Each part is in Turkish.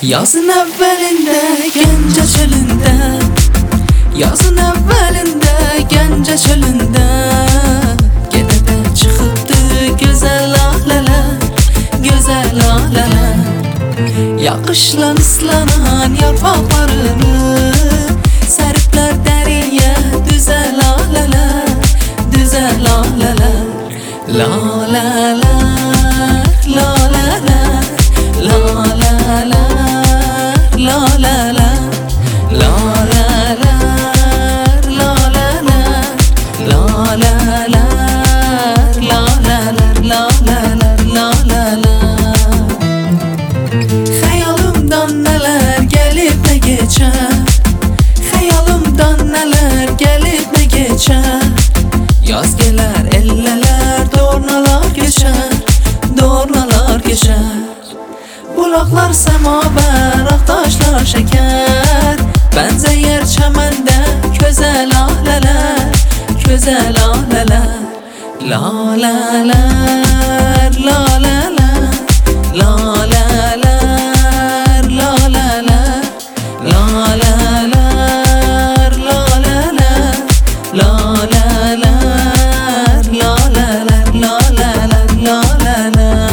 Yazın evvelinde Gence çölünde, yazın evvelinde Gence çölünde, gene de çıkıptı güzel laleler, güzel laleler. Yağışla ıslanan yarpaqlarını seripler deriye düze laleler, düze laleler. Laleler, laleler, laleler, laleler, laleler, laleler, laleler, laleler, laleler, laleler. Xəyalımdan neler gelip de geçer, xəyalımdan neler gelip de geçer. Yaz geler elleler, dornalar geçer, dornalar geçer. Bulaklar semaver, aktaşlar şeker, benzeyer çemende köze laleler, köze laleler. Laleler, laleler, laleler, laleler, laleler, laleler, laleler, laleler, laleler, laleler.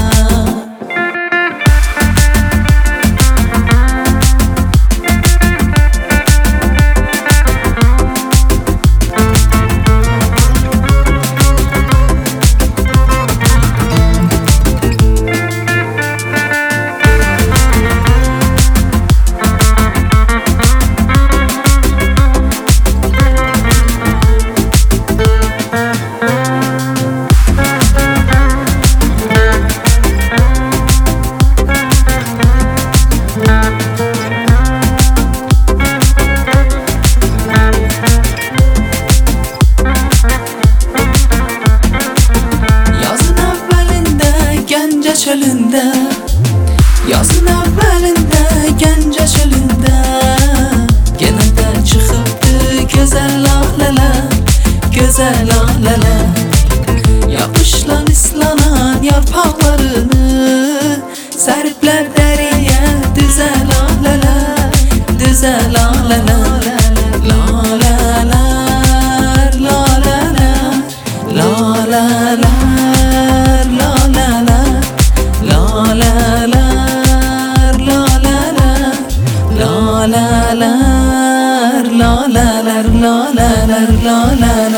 Çölünde, yazın evvelinde Gence çölünde, gene de çıkıptı güzel laleler, güzel laleler. Yağışla ıslanan yarpaqlarını seripler deriye düze laleler, düze laleler. Laleler, laleler, laleler, laleler, laleler, laleler, laleler, laleler, laleler, laleler.